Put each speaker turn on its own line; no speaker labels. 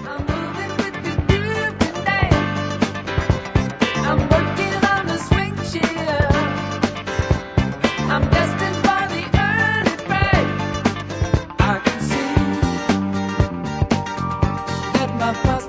I'm moving with the groove today. I'm working on the swing shift. I'm destined for the early break. I can see that my